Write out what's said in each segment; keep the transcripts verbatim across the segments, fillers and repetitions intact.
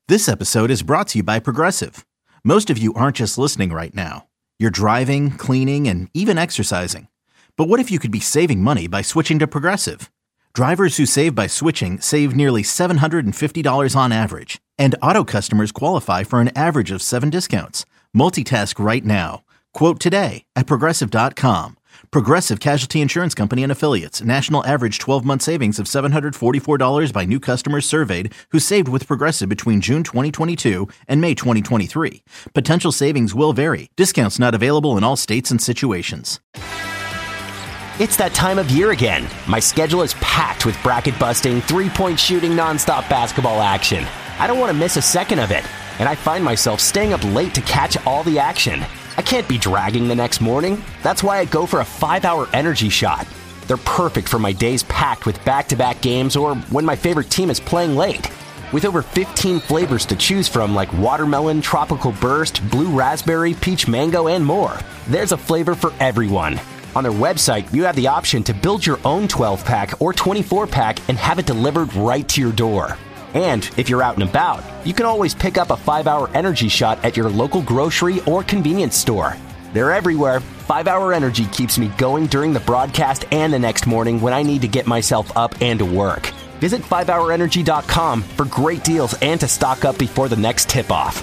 This episode is brought to you by Progressive. Most of you aren't just listening right now. You're driving, cleaning, and even exercising. But what if you could be saving money by switching to Progressive? Drivers who save by switching save nearly seven hundred fifty dollars on average. And auto customers qualify for an average of seven discounts. Multitask right now. Quote today at Progressive dot com. Progressive Casualty Insurance Company and Affiliates. National average twelve-month savings of seven hundred forty-four dollars by new customers surveyed who saved with Progressive between June twenty twenty-two and May twenty twenty-three. Potential savings will vary. Discounts not available in all states and situations. It's that time of year again. My schedule is packed with bracket-busting, three-point shooting, nonstop basketball action. I don't want to miss a second of it, and I find myself staying up late to catch all the action. I can't be dragging the next morning. That's why I go for a five-hour energy shot. They're perfect for my days packed with back-to-back games or when my favorite team is playing late. With over fifteen flavors to choose from like watermelon, tropical burst, blue raspberry, peach mango, and more, there's a flavor for everyone. On their website, you have the option to build your own twelve-pack or twenty-four-pack and have it delivered right to your door. And if you're out and about, you can always pick up a five-hour energy shot at your local grocery or convenience store. They're everywhere. five-hour Energy keeps me going during the broadcast and the next morning when I need to get myself up and to work. Visit five hour energy dot com for great deals and to stock up before the next tip-off.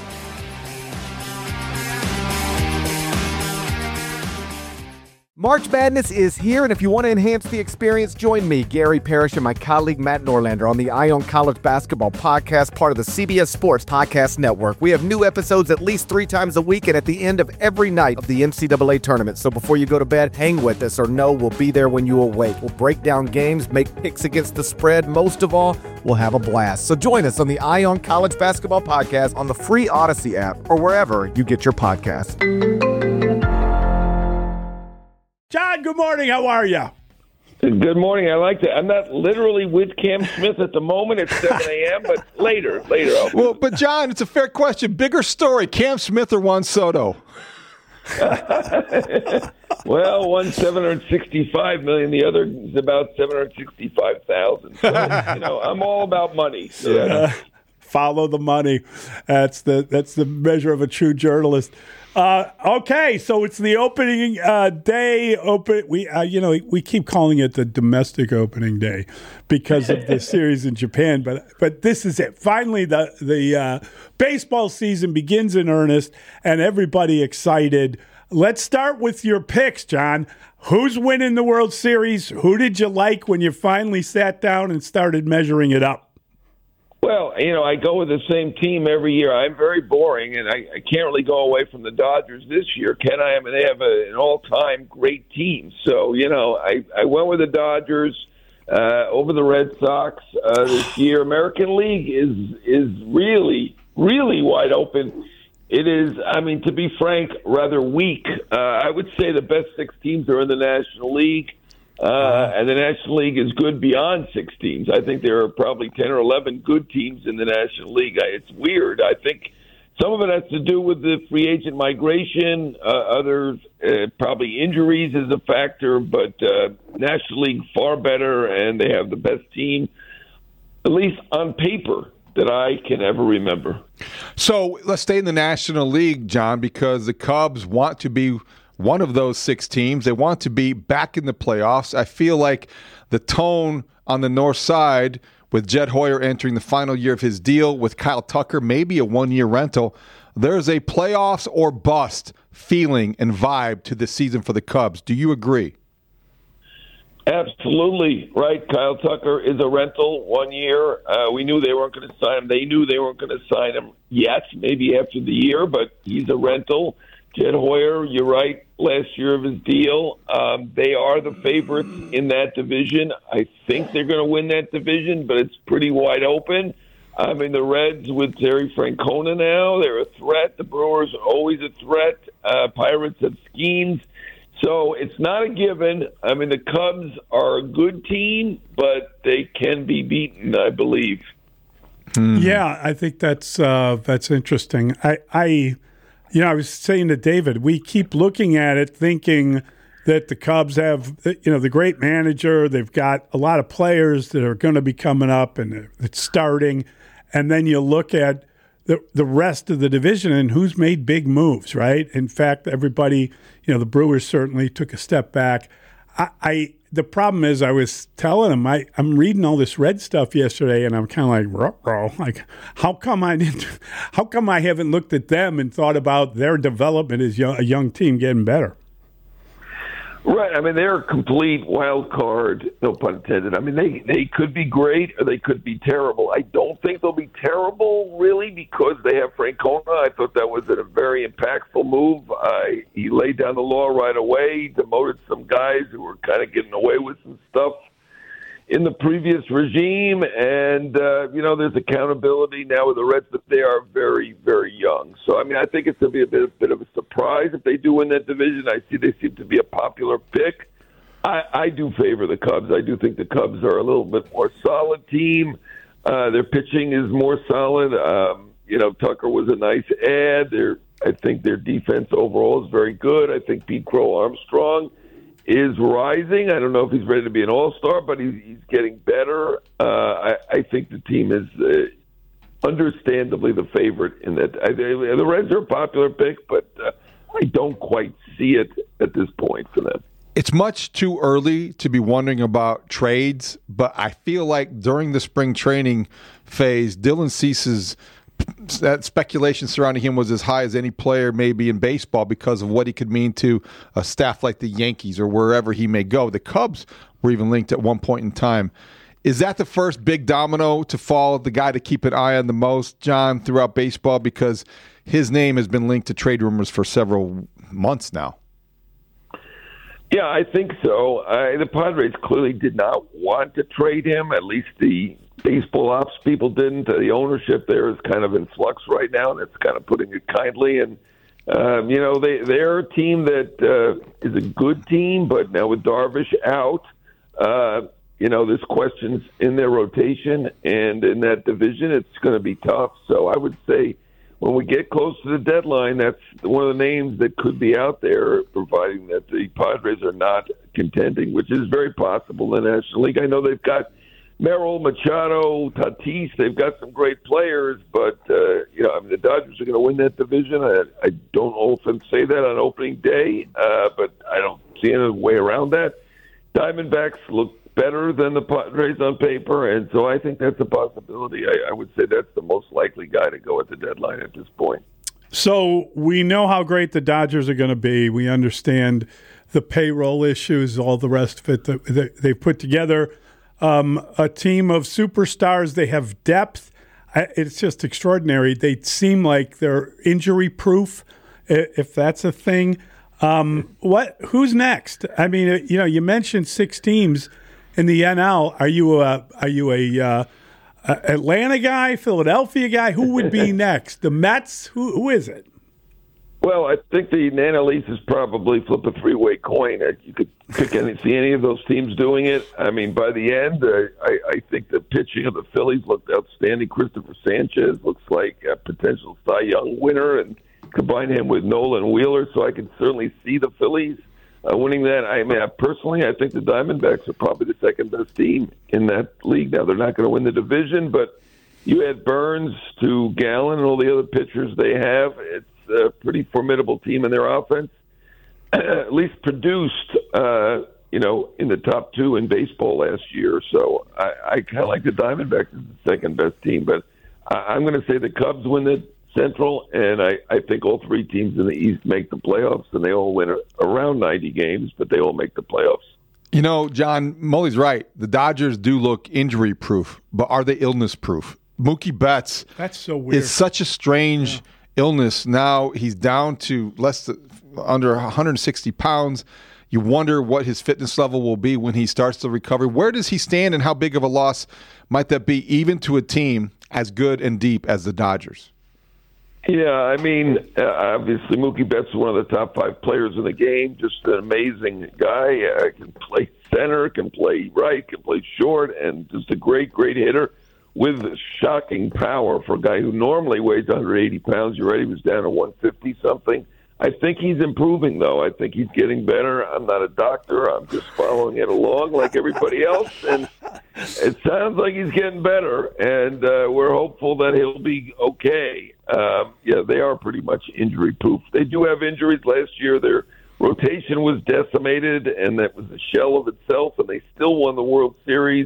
March Madness is here, and if you want to enhance the experience, join me, Gary Parrish, and my colleague Matt Norlander on the Eye on College Basketball Podcast, part of the C B S Sports Podcast Network. We have new episodes at least three times a week and at the end of every night of the N C double A tournament. So before you go to bed, hang with us or know we'll be there when you awake. We'll break down games, make picks against the spread. Most of all, we'll have a blast. So join us on the Eye on College Basketball Podcast on the free Odyssey app or wherever you get your podcasts. John, good morning. How are you? Good morning. I like that. I'm not literally with Cam Smith at the moment at seven a.m., but later, later. I'll well, but John, it's a fair question. Bigger story, Cam Smith or Juan Soto? Well, one's seven hundred sixty-five million dollars. The other is about seven hundred sixty-five thousand dollars. So, you know, I'm all about money. So. Yeah. Follow the money. That's the that's the measure of a true journalist. Uh, okay, so it's the opening uh, day. Open, we uh, you know we keep calling it the domestic opening day because of the series in Japan, but but this is it. Finally, the the uh, baseball season begins in earnest, and everybody excited. Let's start with your picks, John. Who's winning the World Series? Who did you like when you finally sat down and started measuring it up? Well, you know, I go with the same team every year. I'm very boring, and I, I can't really go away from the Dodgers this year, can I? I mean, they have a, an all-time great team. So, you know, I, I went with the Dodgers uh, over the Red Sox uh, this year. American League is is really, really wide open. It is, I mean, to be frank, rather weak. Uh, I would say the best six teams are in the National League. Uh, and the National League is good beyond six teams. I think there are probably ten or eleven good teams in the National League. I, it's weird. I think some of it has to do with the free agent migration. Uh, others, uh, probably injuries is a factor. But uh, National League far better, and they have the best team, at least on paper, that I can ever remember. So let's stay in the National League, John, because the Cubs want to be one of those six teams. They want to be back in the playoffs. I feel like the tone on the north side with Jed Hoyer entering the final year of his deal with Kyle Tucker, maybe a one-year rental, there's a playoffs or bust feeling and vibe to this season for the Cubs. Do you agree? Absolutely right. Kyle Tucker is a rental one year. Uh, we knew they weren't going to sign him. They knew they weren't going to sign him yet, maybe after the year, but he's a rental. Jed Hoyer, you're right, last year of his deal. Um, they are the favorites in that division. I think they're going to win that division, but it's pretty wide open. I mean, the Reds with Terry Francona now, they're a threat. The Brewers are always a threat. Uh, Pirates have Skeens. So it's not a given. I mean, the Cubs are a good team, but they can be beaten, I believe. Hmm. Yeah, I think that's uh, that's interesting. I, I, you know, I was saying to David, we keep looking at it thinking that the Cubs have, you know, the great manager. They've got a lot of players that are going to be coming up and it's starting. And then you look at the the rest of the division and who's made big moves, right? In fact, everybody, you know, the Brewers certainly took a step back. I, I the problem is, I was telling them, I I'm reading all this Red stuff yesterday, and I'm kind of like, ruh-roh. Like, how come I didn't? How come I haven't looked at them and thought about their development as young, a young team getting better? Right. I mean, they're a complete wild card, no pun intended. I mean, they, they could be great or they could be terrible. I don't think they'll be terrible, really, because they have Francona. I thought that was a very impactful move. Uh, he laid down the law right away, demoted some guys who were kind of getting away with some stuff in the previous regime. And, uh, you know, there's accountability now with the Reds, but they are very, very young. So, I mean, I think it's going to be a bit, a bit of a surprise if they do win that division. I see they seem to be a popular pick. I, I do favor the Cubs. I do think the Cubs are a little bit more solid team. Uh, their pitching is more solid. Um, you know, Tucker was a nice add. They're, I think their defense overall is very good. I think Pete Crow-Armstrong is rising. I don't know if he's ready to be an all-star, but he's, he's getting better. Uh, I, I think the team is uh, understandably the favorite in that. I, the Reds are a popular pick, but uh, I don't quite see it at this point for them. It's much too early to be wondering about trades, but I feel like during the spring training phase, Dylan Cease's that speculation surrounding him was as high as any player maybe in baseball because of what he could mean to a staff like the Yankees or wherever he may go. The Cubs were even linked at one point in time. Is that the first big domino to fall, the guy to keep an eye on the most, John, throughout baseball? Because his name has been linked to trade rumors for several months now. Yeah, I think so. Uh, the Padres clearly did not want to trade him. At least the baseball ops people didn't. Uh, the ownership there is kind of in flux right now, and it's kind of putting it kindly. And, um, you know, they, they're a team that uh, is a good team, but now with Darvish out, uh, you know, there's questions in their rotation, and in that division, it's going to be tough. So I would say when we get close to the deadline, that's one of the names that could be out there, providing that the Padres are not contending, which is very possible in the National League. I know they've got Merrill, Machado, Tatis. They've got some great players, but uh, you know, I mean, the Dodgers are going to win that division. I, I don't often say that on opening day, uh, but I don't see any way around that. Diamondbacks look better than the Padres on paper, and so I think that's a possibility. I, I would say that's the most likely guy to go at the deadline at this point. So we know how great the Dodgers are going to be. We understand the payroll issues, all the rest of it that they've put together. Um, a team of superstars. They have depth. It's just extraordinary. They seem like they're injury-proof, if that's a thing. Um, what? Who's next? I mean, you know, you mentioned six teams in the N L. Are you a are you a, uh, a Atlanta guy, Philadelphia guy? Who would be next? The Mets? Who who is it? Well, I think the N L East is probably flip a three-way coin. You could pick any, see any of those teams doing it. I mean, by the end, uh, I, I think the pitching of the Phillies looked outstanding. Christopher Sanchez looks like a potential Cy Young winner, and combine him with Nolan Wheeler, so I can certainly see the Phillies uh, winning that. I mean, personally, I think the Diamondbacks are probably the second-best team in that league. Now, they're not going to win the division, but you add Burns to Gallen and all the other pitchers they have, it's a pretty formidable team in their offense. At least produced, uh, you know, in the top two in baseball last year. So I, I kind of like the Diamondbacks as the second-best team, but I, I'm going to say the Cubs win the Central, and I, I think all three teams in the East make the playoffs, and they all win around ninety games, but they all make the playoffs. You know, John, Mully's right. The Dodgers do look injury-proof, but are they illness-proof? Mookie Betts That's so weird. is such a strange yeah. illness. Now he's down to less than, under one hundred sixty pounds. You wonder what his fitness level will be when he starts to recover. Where does he stand, and how big of a loss might that be even to a team as good and deep as the Dodgers? Yeah, I mean, uh, obviously Mookie Betts is one of the top five players in the game. Just an amazing guy. Uh, can play center, can play right, can play short, and just a great, great hitter with shocking power for a guy who normally weighs one hundred eighty pounds. You're right, he was down to one fifty something. I think he's improving, though. I think he's getting better. I'm not a doctor. I'm just following it along like everybody else, and it sounds like he's getting better, and uh, we're hopeful that he'll be okay. Um, yeah, they are pretty much injury-proof. They do have injuries. Last year, their rotation was decimated, and that was a shell of itself, and they still won the World Series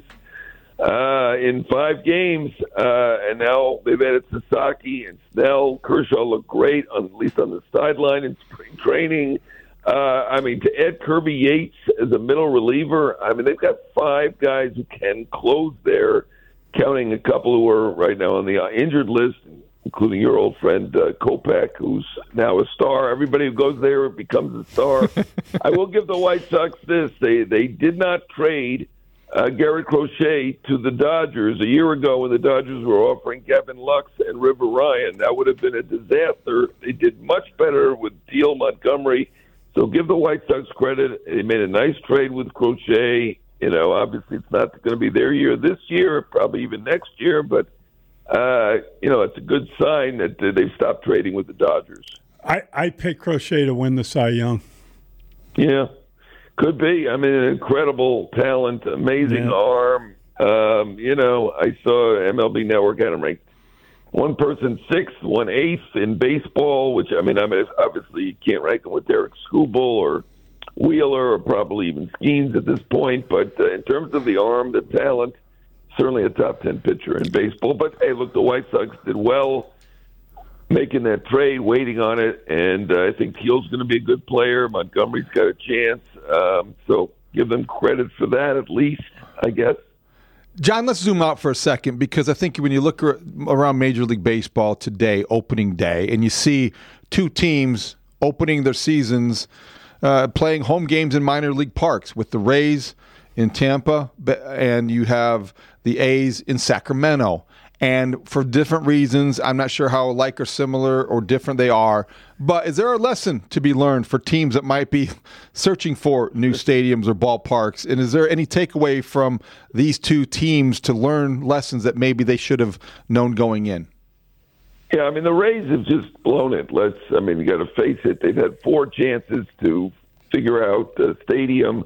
uh, in five games. Uh, and now they've added Sasaki and Snell. Kershaw looked great, on, at least on the sideline in spring training. Uh, I mean, to add Kirby Yates as a middle reliever, I mean, they've got five guys who can close there, counting a couple who are right now on the uh, injured list, including your old friend uh, Kopech, who's now a star. Everybody who goes there becomes a star. I will give the White Sox this. They they did not trade uh, Garrett Crochet to the Dodgers a year ago when the Dodgers were offering Gavin Lux and River Ryan. That would have been a disaster. They did much better with Teal Montgomery. So give the White Sox credit. They made a nice trade with Crochet. You know, obviously it's not going to be their year this year, probably even next year, but Uh, you know, it's a good sign that uh, they've stopped trading with the Dodgers. I, I picked Crochet to win the Cy Young. Yeah, could be. I mean, an incredible talent, amazing yeah. arm. Um, you know, I saw M L B Network had him ranked one person sixth, one eighth in baseball, which, I mean, I mean, obviously you can't rank him with Derek Skubal or Wheeler or probably even Skeens at this point. But uh, in terms of the arm, the talent, certainly a top ten pitcher in baseball. But, hey, look, the White Sox did well making that trade, waiting on it, and uh, I think Teal's going to be a good player. Montgomery's got a chance. Um, so give them credit for that at least, I guess. John, let's zoom out for a second, because I think when you look around Major League Baseball today, opening day, and you see two teams opening their seasons uh, playing home games in minor league parks with the Rays in Tampa, and you have the A's in Sacramento. And for different reasons, I'm not sure how alike or similar or different they are, but is there a lesson to be learned for teams that might be searching for new stadiums or ballparks? And is there any takeaway from these two teams to learn lessons that maybe they should have known going in? Yeah, I mean, the Rays have just blown it. Let's, I mean, you got to face it. They've had four chances to figure out the stadium.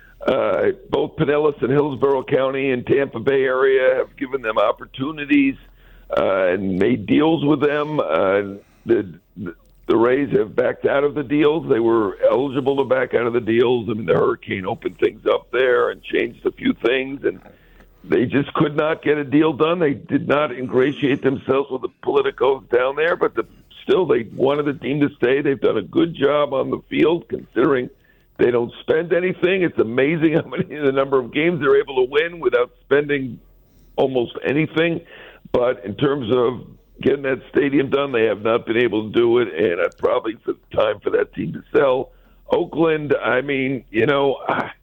Uh, both Pinellas and Hillsborough County and Tampa Bay area have given them opportunities uh, and made deals with them. Uh, the, the Rays have backed out of the deals. They were eligible to back out of the deals. I mean, the hurricane opened things up there and changed a few things, and they just could not get a deal done. They did not ingratiate themselves with the politicos down there, but the, still they wanted the team to stay. They've done a good job on the field considering they don't spend anything. It's amazing how many the number of games they're able to win without spending almost anything. But in terms of getting that stadium done, they have not been able to do it, and it's probably for time for that team to sell. Oakland, I mean, you know, I,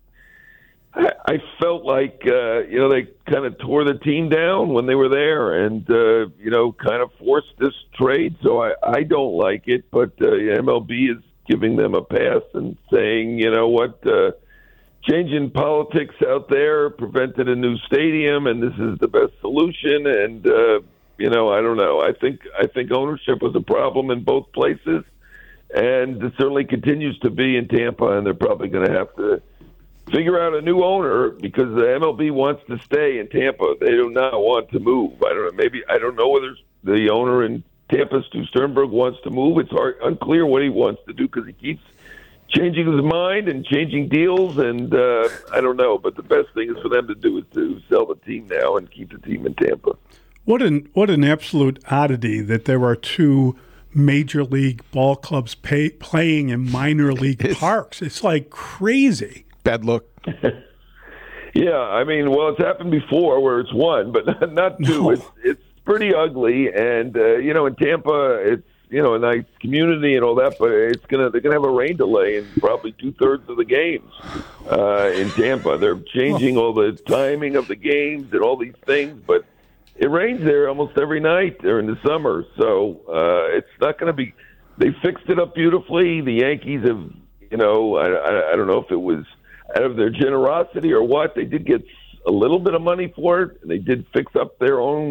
I felt like, uh, you know, they kind of tore the team down when they were there and, uh, you know, kind of forced this trade. So I, I don't like it, but uh, M L B is giving them a pass and saying, you know what, uh, changing politics out there prevented a new stadium, and this is the best solution. And uh, you know, I don't know. I think I think ownership was a problem in both places, and it certainly continues to be in Tampa. And they're probably going to have to figure out a new owner because the M L B wants to stay in Tampa. They do not want to move. I don't know. Maybe I don't know whether the owner in Tampa, Stu Sternberg, wants to move. It's hard, unclear what he wants to do because he keeps changing his mind and changing deals, and uh, I don't know. But the best thing is for them to do is to sell the team now and keep the team in Tampa. What an what an absolute oddity that there are two major league ball clubs pay, playing in minor league it's, parks. It's like crazy. Bad look. Yeah, I mean, well, it's happened before where it's one, but not, not two. No. It's it's pretty ugly, and uh, you know, in Tampa, it's you know a nice community and all that, but it's gonna they're gonna have a rain delay in probably two thirds of the games uh, in Tampa. They're changing all the timing of the games and all these things, but it rains there almost every night during the summer, so uh, it's not going to be. They fixed it up beautifully. The Yankees have, you know, I, I, I don't know if it was out of their generosity or what. They did get a little bit of money for it, and they did fix up their own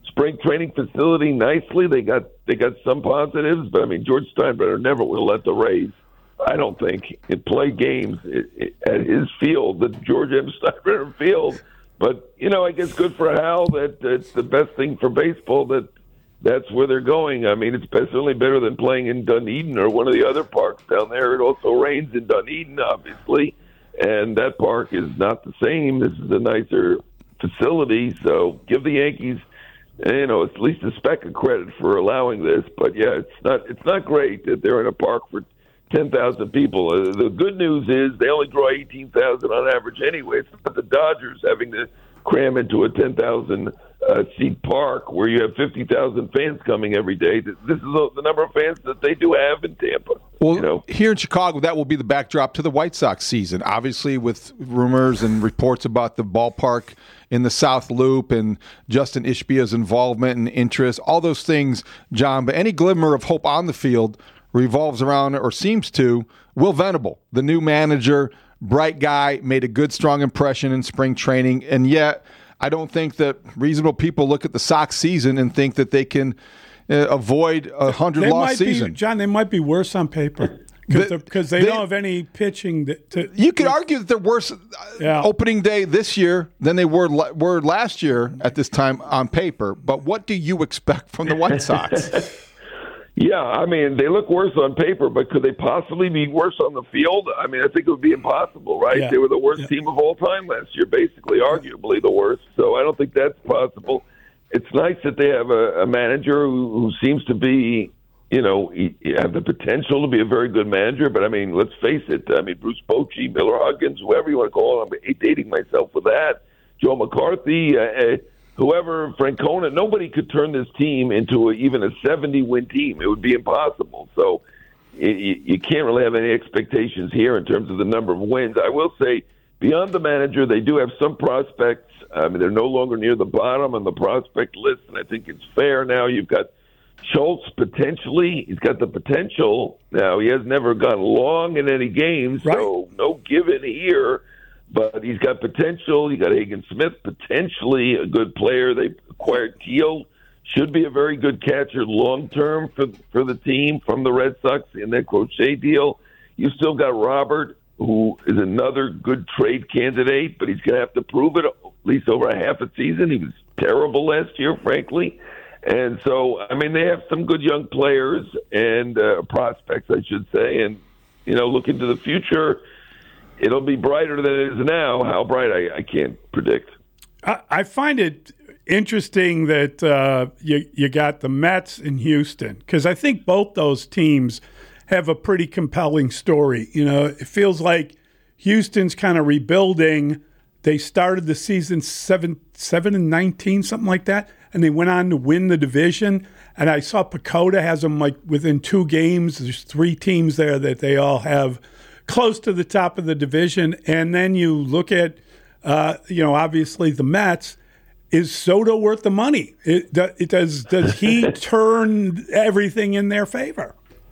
spring training facility nicely. They got they got some positives, but I mean George Steinbrenner never will let the Rays, I don't think, play games at his field, the George M. Steinbrenner Field. But you know, I guess good for Hal that it's the best thing for baseball that that's where they're going. I mean, it's certainly better than playing in Dunedin or one of the other parks down there. It also rains in Dunedin, obviously, and that park is not the same. This is a nicer facility, so give the Yankees, you know, at least a speck of credit for allowing this. But yeah, it's not it's not great that they're in a park for ten thousand people. Uh, the good news is they only draw eighteen thousand on average anyway. It's not the Dodgers having to cram into a ten thousand uh, seat park where you have fifty thousand fans coming every day. This is the number of fans that they do have in Tampa. Well, you know? Here in Chicago, that will be the backdrop to the White Sox season, obviously with rumors and reports about the ballpark in the South Loop and Justin Ishbia's involvement and interest, all those things, John. But any glimmer of hope on the field revolves around, or seems to, Will Venable, the new manager, bright guy, made a good, strong impression in spring training. And yet, I don't think that reasonable people look at the Sox season and think that they can uh, avoid a hundred-loss season. Be, John, they might be worse on paper because they, they don't have any pitching. To, to, you could argue that they're worse yeah. opening day this year than they were were last year at this time on paper. But what do you expect from the White Sox? Yeah, I mean, they look worse on paper, but could they possibly be worse on the field? I mean, I think it would be impossible, right? Yeah. They were the worst yeah. team of all time last year, basically, arguably the worst. So I don't think that's possible. It's nice that they have a, a manager who, who seems to be, you know, he, he have the potential to be a very good manager. But, I mean, let's face it. I mean, Bruce Bochy, Miller Huggins, whoever you want to call him, I'm dating myself with that. Joe McCarthy, uh, whoever, Francona, nobody could turn this team into a, even a seventy-win team. It would be impossible. So you, you can't really have any expectations here in terms of the number of wins. I will say, beyond the manager, they do have some prospects. I mean, they're no longer near the bottom on the prospect list, and I think it's fair now. You've got Schultz potentially. He's got the potential. Now, he has never gone long in any games, right. So no given here. But he's got potential. You got Hagen Smith, potentially a good player. They acquired Teal, should be a very good catcher long term for for the team from the Red Sox in that Crochet deal. You still got Robert, who is another good trade candidate, but he's going to have to prove it at least over a half a season. He was terrible last year, frankly. And so, I mean, they have some good young players and uh, prospects, I should say. And, you know, look into the future. It'll be brighter than it is now. How bright, I, I can't predict. I, I find it interesting that uh, you, you got the Mets in Houston, because I think both those teams have a pretty compelling story. You know, it feels like Houston's kind of rebuilding. They started the season seven, seven and nineteen, something like that, and they went on to win the division. And I saw Pacoda has them like within two games. There's three teams there that they all have close to the top of the division. And then you look at, uh, you know, obviously the Mets. Is Soto worth the money? It, it does. Does he turn everything in their favor?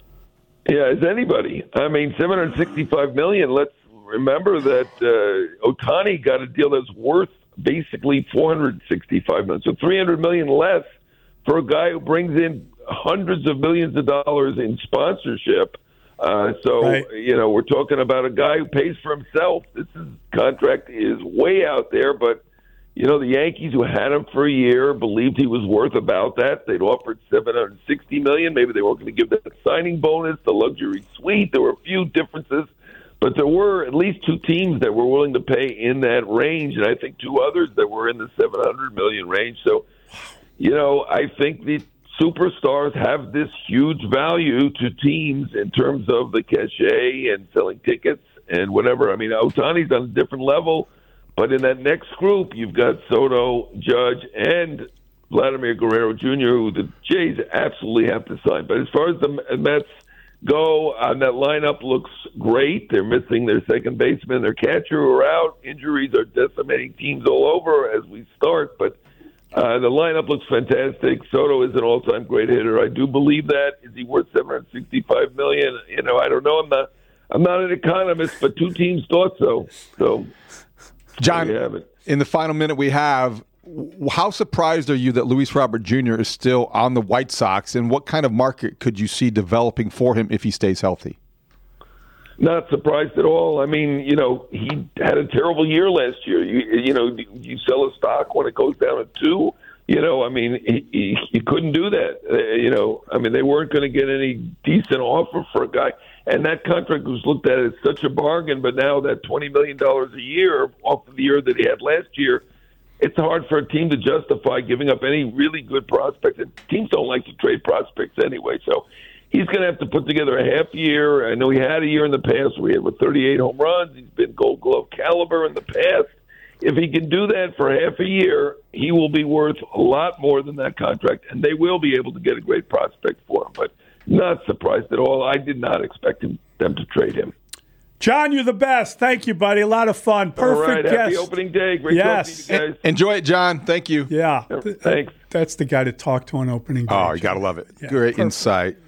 Yeah, as anybody. I mean, seven hundred sixty-five million dollars. Let's remember that uh, Ohtani got a deal that's worth basically four hundred sixty-five million dollars. So three hundred million dollars less for a guy who brings in hundreds of millions of dollars in sponsorship. Uh, so, right. you know, we're talking about a guy who pays for himself. This is, contract is way out there, but, you know, the Yankees, who had him for a year, believed he was worth about that. They'd offered seven hundred sixty million dollars. Maybe they weren't going to give that signing bonus, the luxury suite. There were a few differences, but there were at least two teams that were willing to pay in that range, and I think two others that were in the seven hundred million dollars range. So, you know, I think the superstars have this huge value to teams in terms of the cachet and selling tickets and whatever. I mean, Ohtani's on a different level, but in that next group, you've got Soto, Judge, and Vladimir Guerrero Junior, who the Jays absolutely have to sign. But as far as the Mets go, uh, that lineup looks great. They're missing their second baseman, their catcher, who are out. Injuries are decimating teams all over as we start, but Uh, the lineup looks fantastic. Soto is an all-time great hitter. I do believe that. Is he worth seven hundred sixty-five million dollars? You know, I don't know. I'm not. I'm not an economist, but two teams thought so. So, John, in the final minute we have, how surprised are you that Luis Robert Junior is still on the White Sox, and what kind of market could you see developing for him if he stays healthy? Not surprised at all. I mean, you know, he had a terrible year last year. You, you know, you sell a stock when it goes down to two. You know, I mean, he, he, he couldn't do that. Uh, you know, I mean, they weren't going to get any decent offer for a guy. And that contract was looked at as such a bargain, but now that twenty million dollars a year off of the year that he had last year, it's hard for a team to justify giving up any really good prospects. And teams don't like to trade prospects anyway, so he's going to have to put together a half year. I know he had a year in the past where he had with thirty-eight home runs. He's been Gold Glove caliber in the past. If he can do that for half a year, he will be worth a lot more than that contract, and they will be able to get a great prospect for him. But not surprised at all. I did not expect him, them to trade him. John, you're the best. Thank you, buddy. A lot of fun. Perfect All right, guest. Happy opening day. Great yes. talking to you guys. Enjoy it, John. Thank you. Yeah. Thanks. That's the guy to talk to on opening day. Oh, you got to love it. Yeah, Great perfect. insight.